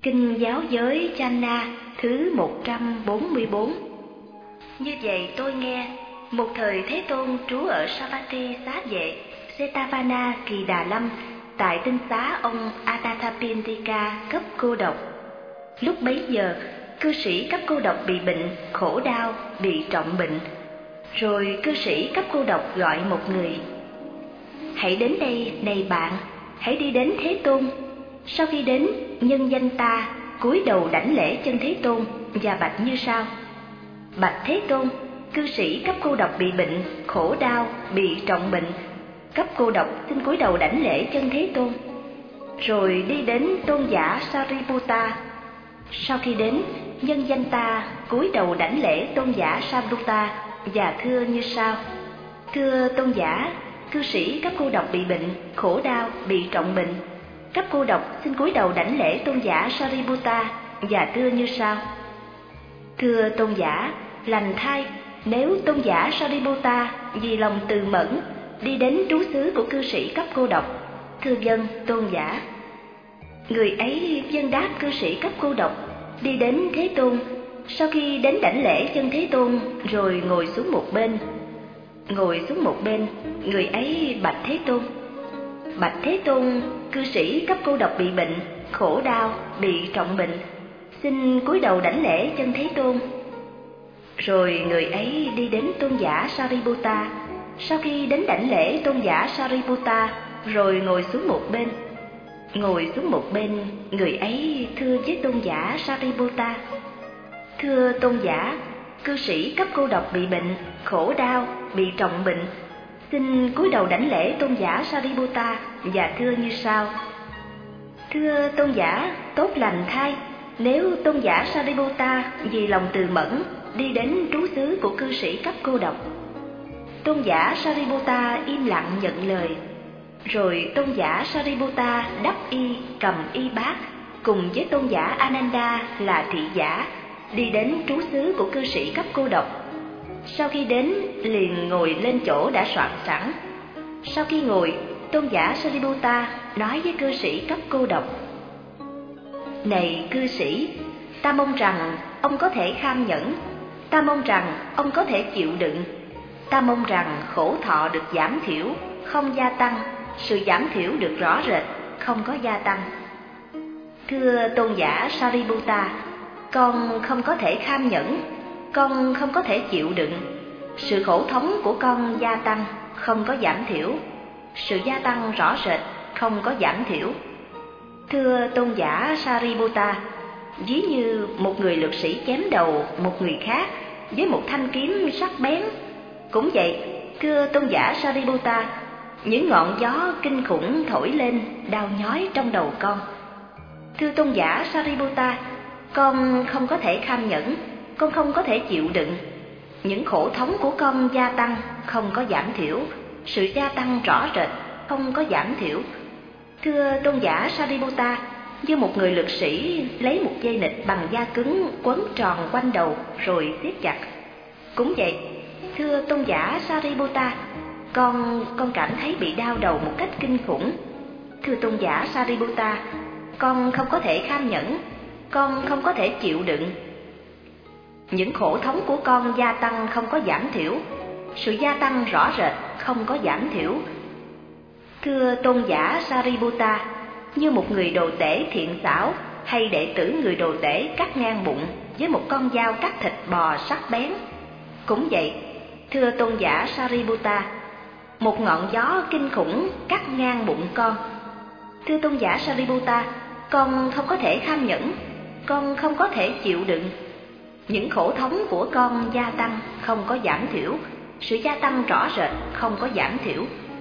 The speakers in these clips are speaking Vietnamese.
Kinh Giáo Giới Channa thứ 144. Như vậy tôi nghe, một thời Thế Tôn trú ở Savatthi Xá Vệ, Setavana Kỳ Đà Lâm, tại tinh xá ông Anathapindika cấp cô độc. Lúc bấy giờ, cư sĩ cấp cô độc bị bệnh, khổ đau, bị trọng bệnh. Rồi cư sĩ cấp cô độc gọi một người: hãy đến đây, này bạn, hãy đi đến Thế Tôn. Sau khi đến, nhân danh ta cúi đầu đảnh lễ chân Thế Tôn và bạch như sau: bạch Thế Tôn, cư sĩ cấp cô độc bị bệnh, khổ đau, bị trọng bệnh. Cấp cô độc xin cúi đầu đảnh lễ chân Thế Tôn. Rồi đi đến tôn giả Sariputta. Sau khi đến, nhân danh ta cúi đầu đảnh lễ tôn giả Sariputta và thưa như sau: thưa tôn giả, cư sĩ cấp cô độc bị bệnh, khổ đau, bị trọng bệnh. Cấp cô độc xin cúi đầu đảnh lễ tôn giả Sariputta và thưa như sau: thưa tôn giả, lành thay, nếu tôn giả Sariputta vì lòng từ mẫn đi đến trú xứ của cư sĩ cấp cô độc, thưa vâng tôn giả. Người ấy vâng đáp cư sĩ cấp cô độc, đi đến Thế Tôn. Sau khi đến đảnh lễ chân Thế Tôn rồi ngồi xuống một bên. Ngồi xuống một bên, người ấy bạch Thế Tôn: bạch Thế Tôn, cư sĩ cấp cô độc bị bệnh, khổ đau, bị trọng bệnh. Xin cúi đầu đảnh lễ chân Thế Tôn. Rồi người ấy đi đến tôn giả Sariputta. Sau khi đến đảnh lễ tôn giả Sariputta rồi ngồi xuống một bên. Ngồi xuống một bên, người ấy thưa với tôn giả Sariputta: thưa tôn giả, cư sĩ cấp cô độc bị bệnh, khổ đau, bị trọng bệnh. Xin cúi đầu đảnh lễ tôn giả Sariputta và thưa như sau: thưa tôn giả, tốt lành thay, nếu tôn giả Sariputta vì lòng từ mẫn đi đến trú xứ của cư sĩ cấp cô độc. Tôn giả Sariputta im lặng nhận lời. Rồi tôn giả Sariputta đắp y, cầm y bát, cùng với tôn giả Ananda là thị giả, đi đến trú xứ của cư sĩ cấp cô độc. Sau khi đến, liền ngồi lên chỗ đã soạn sẵn. Sau khi ngồi, tôn giả Sariputta nói với cư sĩ cấp cô độc: này cư sĩ, ta mong rằng ông có thể kham nhẫn, ta mong rằng ông có thể chịu đựng, ta mong rằng khổ thọ được giảm thiểu, không gia tăng, sự giảm thiểu được rõ rệt, không có gia tăng. Thưa tôn giả Sariputta, con không có thể kham nhẫn, con không có thể chịu đựng, sự khổ thống của con gia tăng, không có giảm thiểu, sự gia tăng rõ rệt, không có giảm thiểu. Thưa tôn giả Sariputta, ví như một người lực sĩ chém đầu một người khác với một thanh kiếm sắc bén. Cũng vậy, thưa tôn giả Sariputta, những ngọn gió kinh khủng thổi lên đau nhói trong đầu con. Thưa tôn giả Sariputta, con không có thể kham nhẫn, con không có thể chịu đựng, những khổ thống của con gia tăng, không có giảm thiểu, sự gia tăng rõ rệt, không có giảm thiểu. Thưa tôn giả Sariputta, như một người lực sĩ lấy một dây nịt bằng da cứng quấn tròn quanh đầu rồi siết chặt. Cũng vậy, thưa tôn giả Sariputta, con cảm thấy bị đau đầu một cách kinh khủng. Thưa tôn giả Sariputta, con không có thể kham nhẫn, con không có thể chịu đựng, những khổ thống của con gia tăng không có giảm thiểu, sự gia tăng rõ rệt, không có giảm thiểu. Thưa tôn giả Sariputta, như một người đồ tể thiện xảo hay đệ tử người đồ tể cắt ngang bụng với một con dao cắt thịt bò sắc bén. Cũng vậy, thưa tôn giả Sariputta, một ngọn gió kinh khủng cắt ngang bụng con. Thưa tôn giả Sariputta, con không có thể kham nhẫn, con không có thể chịu đựng, những khổ thống của con gia tăng, không có giảm thiểu, sự gia tăng rõ rệt, không có giảm thiểu.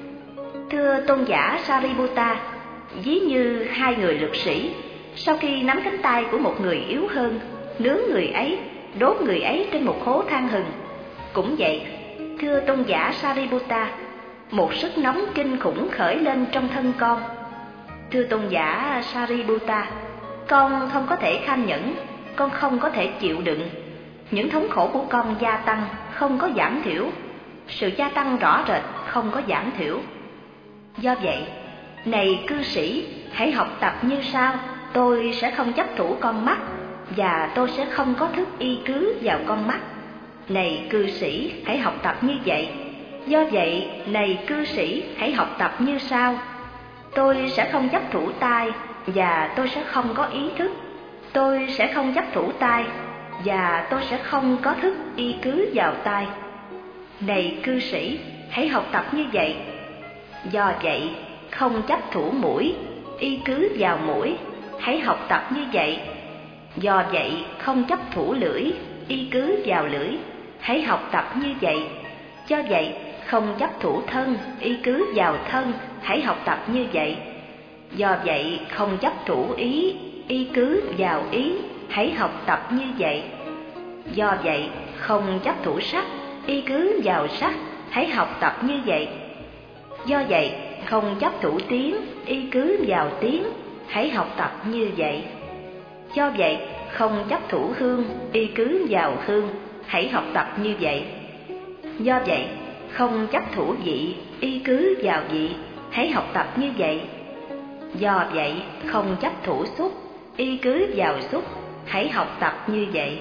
Thưa tôn giả Sariputta, ví như hai người lực sĩ, sau khi nắm cánh tay của một người yếu hơn, nướng người ấy, đốt người ấy trên một hố than hừng. Cũng vậy, thưa tôn giả Sariputta, một sức nóng kinh khủng khởi lên trong thân con. Thưa tôn giả Sariputta, con không có thể kham nhẫn, con không có thể chịu đựng, những thống khổ của con gia tăng, không có giảm thiểu, sự gia tăng rõ rệt, không có giảm thiểu. Do vậy, này cư sĩ, hãy học tập như sau, tôi sẽ không chấp thủ con mắt, và tôi sẽ không có thức y cứ vào con mắt. Này cư sĩ, hãy học tập như vậy. Do vậy, này cư sĩ, hãy học tập như sau. Tôi sẽ không chấp thủ tai, và tôi sẽ không có ý thức. Tôi sẽ không chấp thủ tai, và tôi sẽ không có thức y cứ vào tai. Này cư sĩ, hãy học tập như vậy. Do vậy, không chấp thủ mũi, y cứ vào mũi, hãy học tập như vậy. Do vậy, không chấp thủ lưỡi, y cứ vào lưỡi, hãy học tập như vậy. Do vậy, không chấp thủ thân, y cứ vào thân, hãy học tập như vậy. Do vậy, không chấp thủ ý, y cứ vào ý, hãy học tập như vậy. Do vậy, không chấp thủ sắc, y cứ vào sắc, hãy học tập như vậy. Do vậy, không chấp thủ tiếng, y cứ vào tiếng, hãy học tập như vậy. Do vậy, không chấp thủ hương, y cứ vào hương, hãy học tập như vậy. Do vậy, không chấp thủ vị, y cứ vào vị, hãy học tập như vậy. Do vậy, không chấp thủ xúc, y cứ vào xúc, hãy học tập như vậy.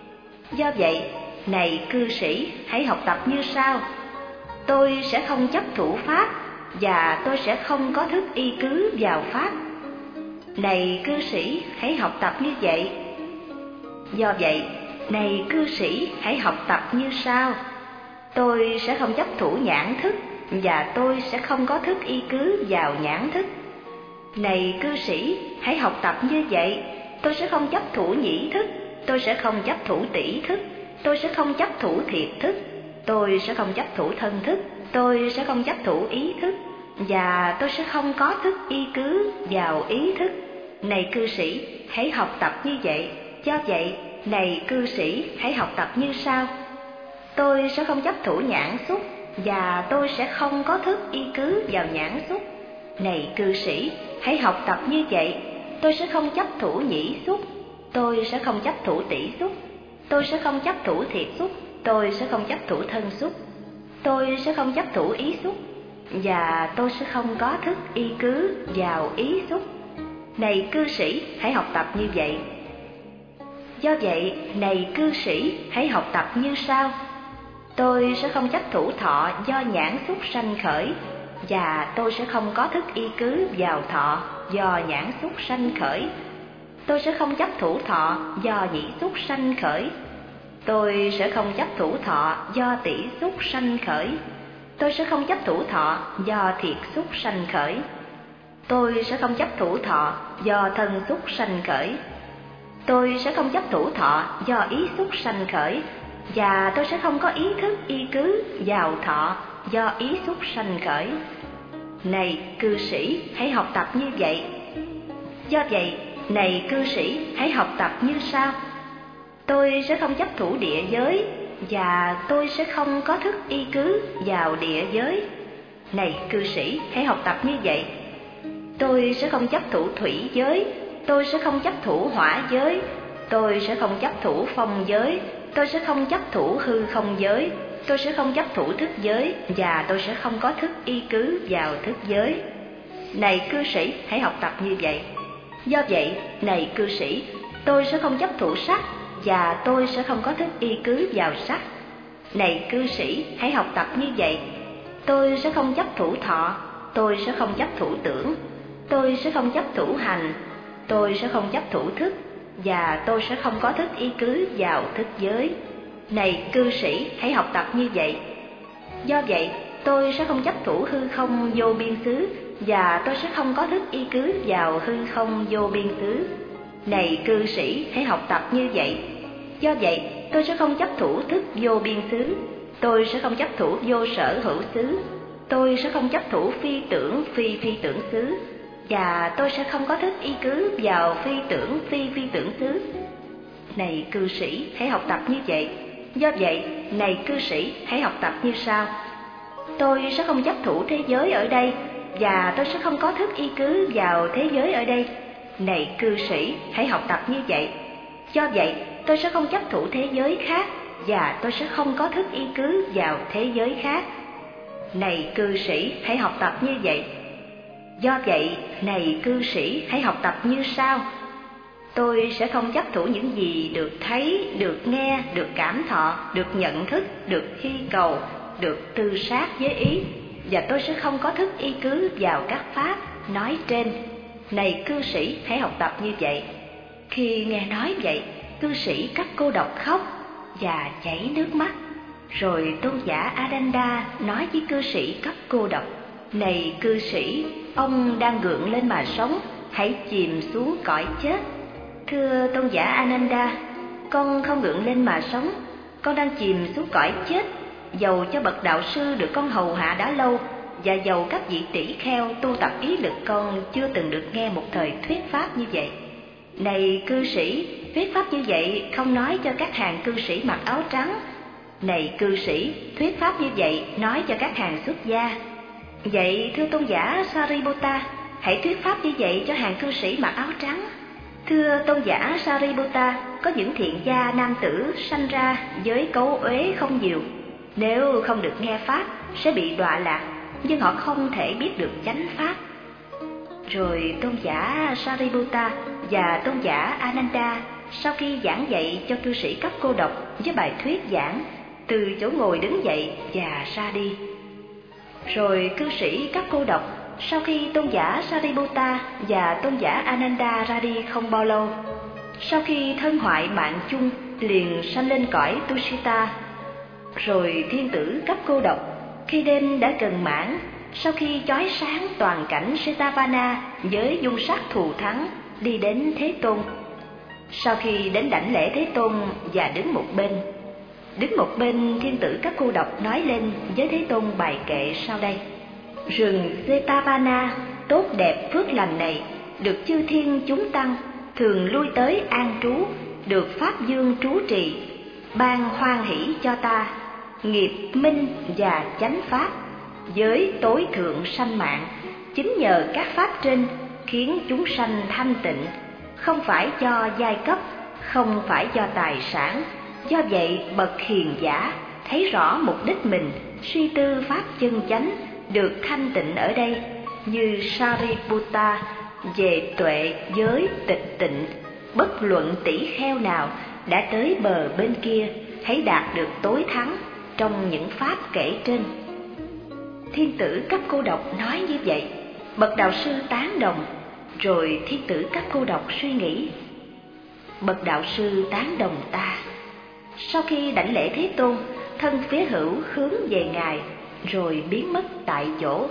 Do vậy, này cư sĩ, hãy học tập như sau. Tôi sẽ không chấp thủ pháp, và tôi sẽ không có thức y cứ vào pháp. Này cư sĩ, hãy học tập như vậy. Do vậy, này cư sĩ, hãy học tập như sau. Tôi sẽ không chấp thủ nhãn thức, và tôi sẽ không có thức y cứ vào nhãn thức. Này cư sĩ, hãy học tập như vậy. Tôi sẽ không chấp thủ nhĩ thức, tôi sẽ không chấp thủ tỷ thức, tôi sẽ không chấp thủ thiệt thức, tôi sẽ không chấp thủ thân thức, tôi sẽ không chấp thủ ý thức, và tôi sẽ không có thức y cứ vào ý thức. Này cư sĩ, hãy học tập như vậy. Do vậy, này cư sĩ, hãy học tập như sau. Tôi sẽ không chấp thủ nhãn xúc, và tôi sẽ không có thức y cứ vào nhãn xúc. Này cư sĩ, hãy học tập như vậy. Tôi sẽ không chấp thủ nhĩ xúc, tôi sẽ không chấp thủ tỷ xúc, tôi sẽ không chấp thủ thiệt xúc, tôi sẽ không chấp thủ thân xúc, tôi sẽ không chấp thủ ý xúc, và tôi sẽ không có thức y cứ vào ý xúc. Này cư sĩ, hãy học tập như vậy. Do vậy, này cư sĩ, hãy học tập như sau. Tôi sẽ không chấp thủ thọ do nhãn xúc sanh khởi, và tôi sẽ không có thức y cứ vào thọ do nhãn xúc sanh khởi. Tôi sẽ không chấp thủ thọ do nhĩ xúc sanh khởi. Tôi sẽ không chấp thủ thọ do tỷ xúc sanh khởi. Tôi sẽ không chấp thủ thọ do thiệt xúc sanh khởi. Tôi sẽ không chấp thủ thọ do thân xúc sanh khởi. Tôi sẽ không chấp thủ thọ do ý xúc sanh khởi, và tôi sẽ không có ý thức y cứ vào thọ do ý xúc sanh khởi. Này cư sĩ, hãy học tập như vậy. Do vậy, này cư sĩ, hãy học tập như sau. Tôi sẽ không chấp thủ địa giới, và tôi sẽ không có thức y cứ vào địa giới. Này cư sĩ, hãy học tập như vậy. Tôi sẽ không chấp thủ thủy giới, tôi sẽ không chấp thủ hỏa giới, tôi sẽ không chấp thủ phong giới, tôi sẽ không chấp thủ hư không giới, tôi sẽ không chấp thủ thức giới, và tôi sẽ không có thức y cứ vào thức giới. Này cư sĩ, hãy học tập như vậy. Do vậy, này cư sĩ, tôi sẽ không chấp thủ sắc, và tôi sẽ không có thức y cứ vào sắc. Này cư sĩ, hãy học tập như vậy. Tôi sẽ không chấp thủ thọ, tôi sẽ không chấp thủ tưởng, tôi sẽ không chấp thủ hành, tôi sẽ không chấp thủ thức, và tôi sẽ không có thức y cứ vào thức giới. Này cư sĩ, hãy học tập như vậy. Do vậy, tôi sẽ không chấp thủ hư không vô biên xứ, và tôi sẽ không có thức y cứ vào hư không vô biên xứ. Này cư sĩ, hãy học tập như vậy. Do vậy, tôi sẽ không chấp thủ thức vô biên xứ, tôi sẽ không chấp thủ vô sở hữu xứ, tôi sẽ không chấp thủ phi tưởng xứ, và tôi sẽ không có thức y cứ vào phi tưởng xứ. Này cư sĩ, hãy học tập như vậy. Do vậy, này cư sĩ, hãy học tập như sau. Tôi sẽ không chấp thủ thế giới ở đây, và tôi sẽ không có thức y cứ vào thế giới ở đây. Này cư sĩ, hãy học tập như vậy. Do vậy, tôi sẽ không chấp thủ thế giới khác, và tôi sẽ không có thức y cứ vào thế giới khác. Này cư sĩ, hãy học tập như vậy. Do vậy, này cư sĩ, hãy học tập như sau. Tôi sẽ không chấp thủ những gì được thấy, được nghe, được cảm thọ, được nhận thức, được hy cầu, được tư sát với ý, và tôi sẽ không có thức y cứ vào các pháp nói trên. Này cư sĩ, hãy học tập như vậy. Khi nghe nói vậy, cư sĩ các cô độc khóc và chảy nước mắt. Rồi tôn giả Ananda nói với cư sĩ các cô độc: này cư sĩ, ông đang gượng lên mà sống, hãy chìm xuống cõi chết. Thưa tôn giả Ananda, con không gượng lên mà sống, con đang chìm xuống cõi chết. Dầu cho bậc đạo sư được con hầu hạ đã lâu, và dầu các vị tỷ kheo tu tập ý lực, con chưa từng được nghe một thời thuyết pháp như vậy. Này cư sĩ, thuyết pháp như vậy không nói cho các hàng cư sĩ mặc áo trắng. Này cư sĩ, thuyết pháp như vậy nói cho các hàng xuất gia. Vậy thưa tôn giả Sariputta, hãy thuyết pháp như vậy cho hàng cư sĩ mặc áo trắng. Thưa tôn giả Sariputta, có những thiện gia nam tử sanh ra với cấu uế không nhiều. Nếu không được nghe pháp sẽ bị đọa lạc, nhưng họ không thể biết được chánh pháp. Rồi tôn giả Sariputta và tôn giả Ananda sau khi giảng dạy cho cư sĩ cấp cô độc với bài thuyết giảng, từ chỗ ngồi đứng dậy và ra đi. Rồi cư sĩ cấp cô độc sau khi tôn giả Sariputta và tôn giả Ananda ra đi không bao lâu, sau khi thân hoại mạng chung, liền sanh lên cõi Tushita. Rồi thiên tử cấp cô độc khi đêm đã gần mãn, sau khi chói sáng toàn cảnh Setavana với dung sắc thù thắng, đi đến Thế Tôn. Sau khi đến đảnh lễ Thế Tôn và đứng một bên, thiên tử các cô độc nói lên với Thế Tôn bài kệ sau đây: rừng Setavana tốt đẹp phước lành này, được chư thiên chúng tăng thường lui tới an trú, được pháp dương trú trì, ban hoan hỷ cho ta nghiệp minh và chánh pháp, giới tối thượng sanh mạng. Chính nhờ các pháp trên khiến chúng sanh thanh tịnh, không phải do giai cấp, không phải do tài sản. Do vậy bậc hiền giả thấy rõ mục đích mình, suy tư pháp chân chánh, được thanh tịnh ở đây, như Sariputta về tuệ giới tịch tịnh. Bất luận tỷ kheo nào đã tới bờ bên kia, hãy đạt được tối thắng trong những pháp kể trên. Thiên tử cấp cô độc nói như vậy, bậc đạo sư tán đồng. Rồi thiên tử cấp cô độc suy nghĩ: bậc đạo sư tán đồng ta. Sau khi đảnh lễ Thế Tôn, thân phía hữu hướng về ngài, rồi biến mất tại chỗ.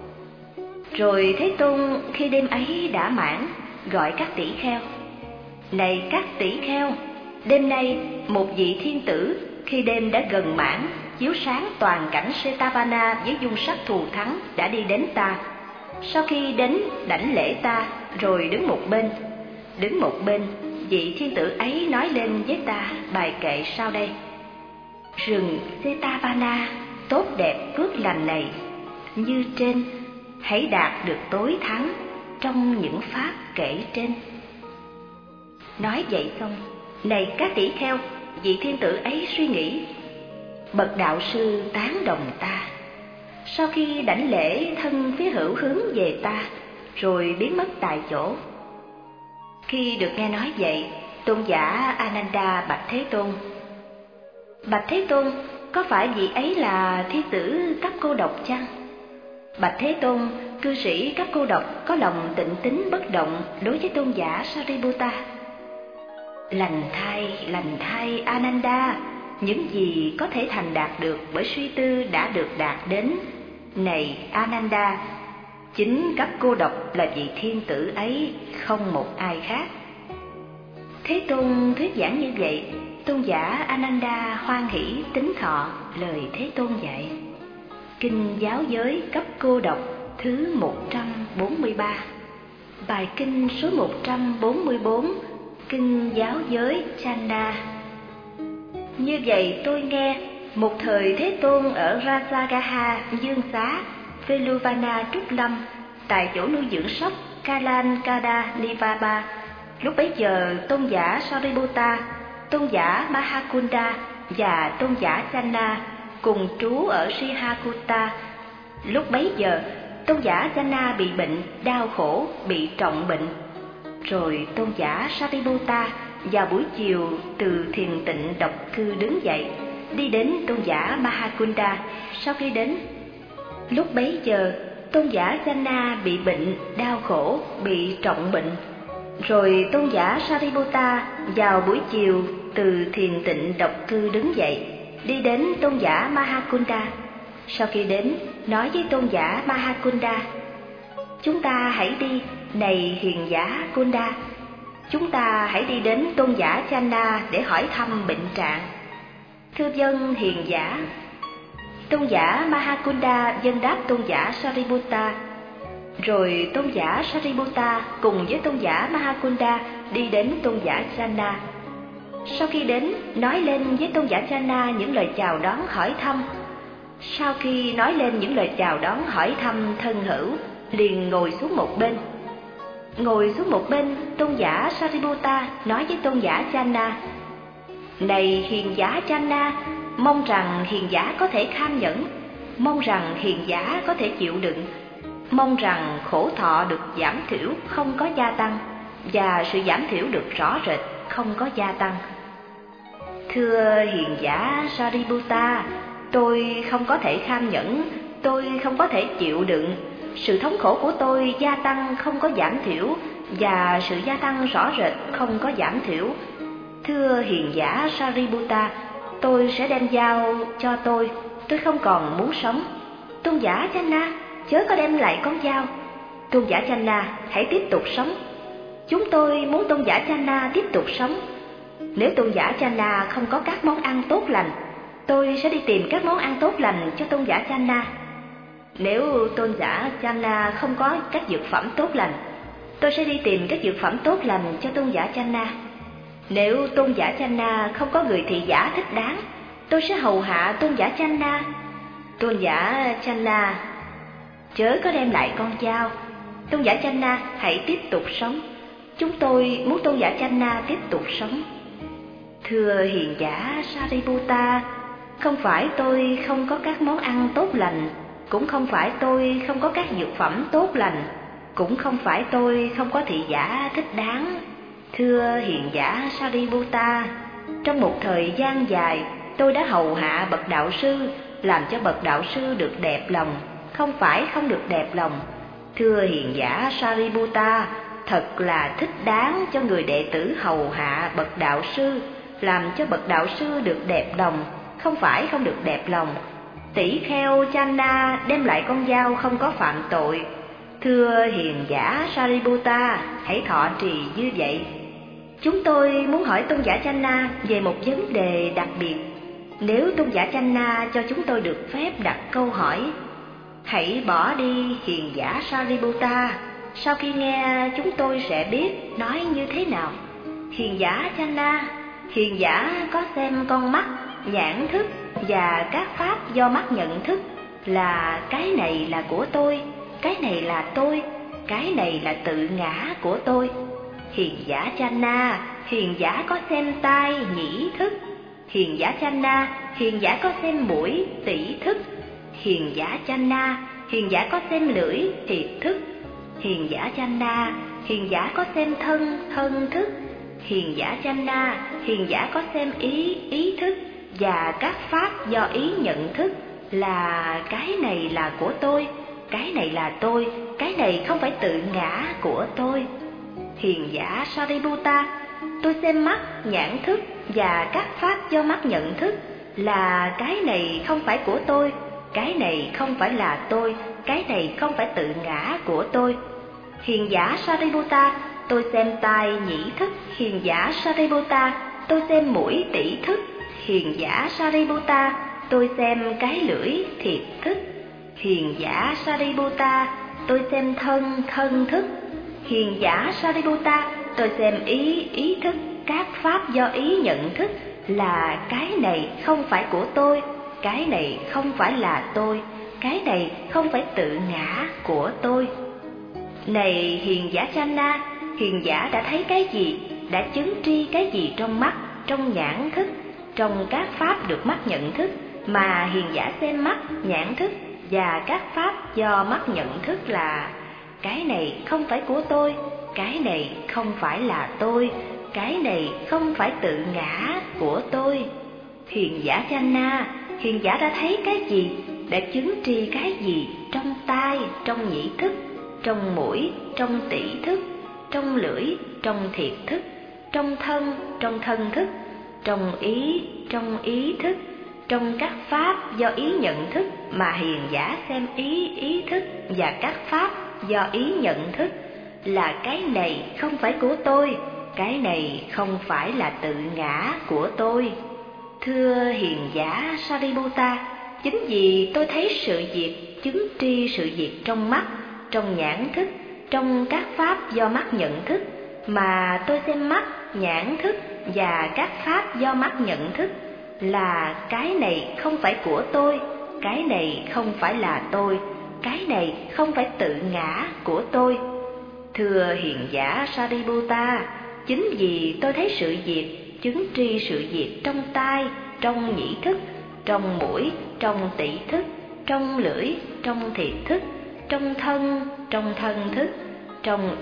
Rồi Thế Tôn khi đêm ấy đã mãn, gọi các tỷ kheo: này các tỷ kheo, đêm nay một vị thiên tử khi đêm đã gần mãn, chiếu sáng toàn cảnh Setavana với dung sắc thù thắng, đã đi đến ta. Sau khi đến đảnh lễ ta, rồi đứng một bên, vị thiên tử ấy nói lên với ta bài kệ sau đây: rừng Setavana tốt đẹp phước lành này, như trên, hãy đạt được tối thắng trong những pháp kể trên. Nói vậy xong, này các tỷ kheo, vị thiên tử ấy suy nghĩ: bậc đạo sư tán đồng ta. Sau khi đảnh lễ, thân phía hữu hướng về ta, rồi biến mất tại chỗ. Khi được nghe nói vậy, tôn giả Ananda bạch Thế Tôn: bạch Thế Tôn, có phải vị ấy là thiên tử cấp cô độc chăng? Bạch Thế Tôn, cư sĩ cấp cô độc có lòng tịnh tín bất động đối với tôn giả Sariputta. Lành thay Ananda, những gì có thể thành đạt được bởi suy tư đã được đạt đến. Này Ananda, chính cấp cô độc là vị thiên tử ấy, không một ai khác. Thế Tôn thuyết giảng như vậy, tôn giả Ananda hoan hỷ tín thọ lời Thế Tôn dạy. Kinh giáo giới cấp cô độc thứ 143. Bài kinh số 144, kinh giáo giới Chanda. Như vậy tôi nghe, một thời Thế Tôn ở Rajagaha Dương Xá, Veluvana Trúc Lâm, tại chỗ nuôi dưỡng sóc Kalankada Nivaba. Lúc bấy giờ tôn giả Sariputta, tôn giả Mahakunda và tôn giả Channa cùng trú ở Srihakuta. Lúc bấy giờ tôn giả Channa bị bệnh đau khổ, bị trọng bệnh. Rồi tôn giả Sariputta vào buổi chiều từ thiền tịnh độc cư đứng dậy, đi đến tôn giả Mahakunda. Sau khi đến, lúc bấy giờ tôn giả Channa bị bệnh, đau khổ, bị trọng bệnh. Rồi tôn giả Sariputta vào buổi chiều từ thiền tịnh độc cư đứng dậy, đi đến tôn giả Mahakunda. Sau khi đến, nói với tôn giả Mahakunda: chúng ta hãy đi, này hiền giả Kunda, chúng ta hãy đi đến tôn giả Channa để hỏi thăm bệnh trạng. Thưa vâng hiền giả. Tôn giả Mahakunda vâng đáp tôn giả Sariputta. Rồi tôn giả Sariputta cùng với tôn giả Mahakunda đi đến tôn giả Channa. Sau khi đến, nói lên với tôn giả Channa những lời chào đón hỏi thăm. Sau khi nói lên những lời chào đón hỏi thăm thân hữu, liền ngồi xuống một bên. Ngồi xuống một bên, tôn giả Sariputta nói với tôn giả Channa: này hiền giả Channa, mong rằng hiền giả có thể kham nhẫn, mong rằng hiền giả có thể chịu đựng, mong rằng khổ thọ được giảm thiểu không có gia tăng, và sự giảm thiểu được rõ rệt không có gia tăng. Thưa hiền giả Sariputta, tôi không có thể kham nhẫn, tôi không có thể chịu đựng, sự thống khổ của tôi gia tăng không có giảm thiểu, và sự gia tăng rõ rệt không có giảm thiểu. Thưa hiền giả Sariputta, tôi sẽ đem dao cho tôi không còn muốn sống. Tôn giả Channa, chớ có đem lại con dao. Tôn giả Channa, hãy tiếp tục sống. Chúng tôi muốn tôn giả Channa tiếp tục sống. Nếu tôn giả Channa không có các món ăn tốt lành, tôi sẽ đi tìm các món ăn tốt lành cho tôn giả Channa. Nếu tôn giả Channa không có các dược phẩm tốt lành, tôi sẽ đi tìm các dược phẩm tốt lành cho tôn giả Channa. Nếu tôn giả Channa không có người thị giả thích đáng, tôi sẽ hầu hạ tôn giả Channa. Tôn giả Channa, chớ có đem lại con dao. Tôn giả Channa, hãy tiếp tục sống. Chúng tôi muốn tôn giả Channa tiếp tục sống. Thưa hiền giả Sariputta, không phải tôi không có các món ăn tốt lành, cũng không phải tôi không có các dược phẩm tốt lành, cũng không phải tôi không có thị giả thích đáng. Thưa hiền giả Sariputta, trong một thời gian dài, tôi đã hầu hạ bậc đạo sư, làm cho bậc đạo sư được đẹp lòng, không phải không được đẹp lòng. Thưa hiền giả Sariputta, thật là thích đáng cho người đệ tử hầu hạ bậc đạo sư, làm cho bậc đạo sư được đẹp lòng, không phải không được đẹp lòng. Tỷ kheo Channa đem lại con dao không có phạm tội. Thưa hiền giả Sariputta, hãy thọ trì như vậy. Chúng tôi muốn hỏi tôn giả Channa về một vấn đề đặc biệt. Nếu tôn giả Channa cho chúng tôi được phép đặt câu hỏi. Hãy bỏ đi hiền giả Sariputta, sau khi nghe chúng tôi sẽ biết nói như thế nào. Hiền giả Channa, hiền giả có xem con mắt, nhãn thức và các pháp do mắt nhận thức là cái này là của tôi, cái này là tôi, cái này là tự ngã của tôi. Hiền giả Channa, hiền giả có xem tai, nhĩ thức. Hiền giả Channa, hiền giả có xem mũi, tỷ thức. Hiền giả Channa, hiền giả có xem lưỡi, thiệt thức. Hiền giả Channa, hiền giả có xem thân, thân thức. Hiền giả Channa, hiền giả có xem ý, ý thức và các pháp do ý nhận thức là cái này là của tôi, cái này là tôi, cái này không phải tự ngã của tôi. Hiền giả Sariputta, tôi xem mắt, nhãn thức và các pháp do mắt nhận thức là cái này không phải của tôi, cái này không phải là tôi, cái này không phải tự ngã của tôi. Hiền giả Sariputta, tôi xem tai, nhĩ thức. Hiền giả Sariputta, tôi xem mũi, tỷ thức. Hiền giả Sariputta, tôi xem cái lưỡi, thiệt thức. Hiền giả Sariputta, tôi xem thân, thân thức. Hiền giả Sariputta, tôi xem ý, ý thức, các pháp do ý nhận thức là cái này không phải của tôi, cái này không phải là tôi, cái này không phải tự ngã của tôi. Này hiền giả Channa, hiền giả đã thấy cái gì, đã chứng tri cái gì trong mắt, trong nhãn thức, trong các pháp được mắt nhận thức mà hiền giả xem mắt, nhãn thức và các pháp do mắt nhận thức là cái này không phải của tôi, cái này không phải là tôi, cái này không phải tự ngã của tôi. Hiền giả Channa, hiền giả đã thấy cái gì, đã chứng tri cái gì trong tai, trong nhĩ thức, trong mũi, trong tỷ thức, trong lưỡi, trong thiệt thức, trong thân thức, trong ý thức, trong các pháp do ý nhận thức mà hiền giả xem ý thức và các pháp do ý nhận thức là cái này không phải của tôi, cái này không phải là tự ngã của tôi. Thưa hiền giả Sariputta, chính vì tôi thấy sự việc, chứng tri sự việc trong mắt, trong nhãn thức, trong các pháp do mắt nhận thức mà tôi xem mắt, nhãn thức và các pháp do mắt nhận thức là cái này không phải của tôi, cái này không phải là tôi, cái này không phải tự ngã của tôi. Thưa hiền giả Sariputta, chính vì tôi thấy sự việc, chứng tri sự việc trong tai, trong nhĩ thức, trong mũi, trong tỷ thức, trong lưỡi, trong thiệt thức, trong thân thức, trong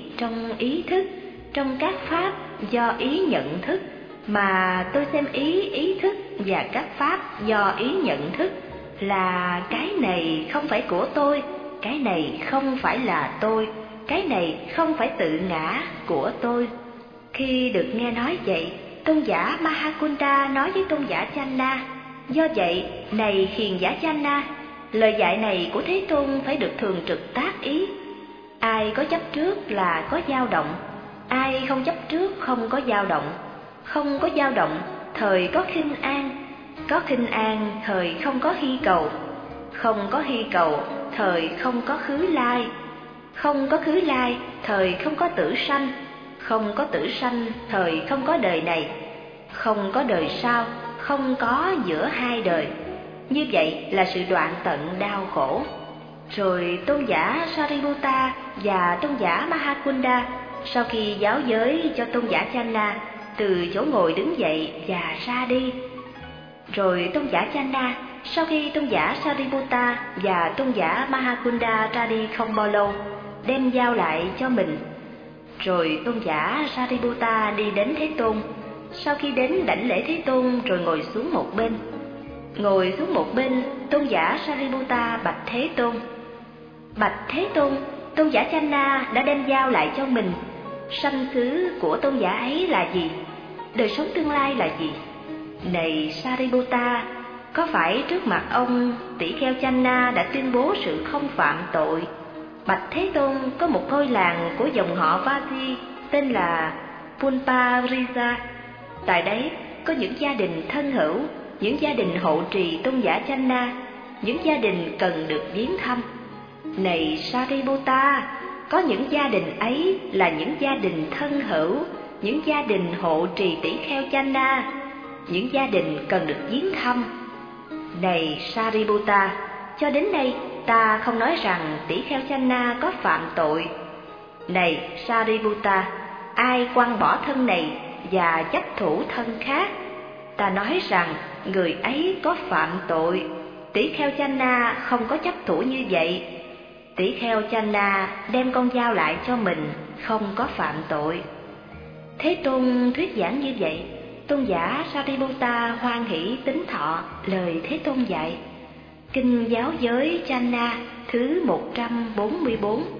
ý thức, trong các pháp do ý nhận thức mà tôi xem ý thức và các pháp do ý nhận thức là cái này không phải của tôi, cái này không phải là tôi, cái này không phải tự ngã của tôi. Khi được nghe nói vậy, tôn giả Mahakunda nói với tôn giả Channa: do vậy, này hiền giả Channa, lời dạy này của Thế Tôn phải được thường trực tác ý. Ai có chấp trước là có dao động, ai không chấp trước không có dao động. Không có dao động, thời có khinh an, có khinh an, thời không có hy cầu. Không có hy cầu, thời không có khứ lai. Không có khứ lai, thời không có tử sanh. Không có tử sanh, thời không có đời này. Không có đời sau, không có giữa hai đời. Như vậy là sự đoạn tận đau khổ. Rồi tôn giả Sariputta và tôn giả Mahakunda sau khi giáo giới cho tôn giả Channa, từ chỗ ngồi đứng dậy và ra đi. Rồi tôn giả Channa sau khi tôn giả Sariputta và tôn giả Mahakunda ra đi không bao lâu, đem giao lại cho mình. Rồi tôn giả Sariputta đi đến Thế Tôn. Sau khi đến đảnh lễ Thế Tôn rồi ngồi xuống một bên. Ngồi xuống một bên, tôn giả Sariputta bạch Thế Tôn: bạch Thế Tôn, tôn giả Channa đã đem giao lại cho mình. Sanh xứ của tôn giả ấy là gì? Đời sống tương lai là gì? Này Sariputta, có phải trước mặt ông tỷ kheo Channa đã tuyên bố sự không phạm tội? Bạch Thế Tôn, có một ngôi làng của dòng họ Vasi tên là Pulparisa. Tại đấy có những gia đình thân hữu, những gia đình hộ trì tôn giả Channa, những gia đình cần được viếng thăm. Này Sariputta, có những gia đình ấy là những gia đình thân hữu, những gia đình hộ trì tỷ kheo Channa, những gia đình cần được viếng thăm. Này Sariputta, cho đến nay ta không nói rằng tỷ kheo Channa có phạm tội. Này Sariputta, ai quăng bỏ thân này và chấp thủ thân khác, ta nói rằng người ấy có phạm tội. Tỷ kheo Channa không có chấp thủ như vậy. Tỷ kheo Channa đem con dao lại cho mình, không có phạm tội. Thế Tôn thuyết giảng như vậy, tôn giả Sariputta hoan hỷ tín thọ lời Thế Tôn dạy. Kinh giáo giới Channa thứ 144.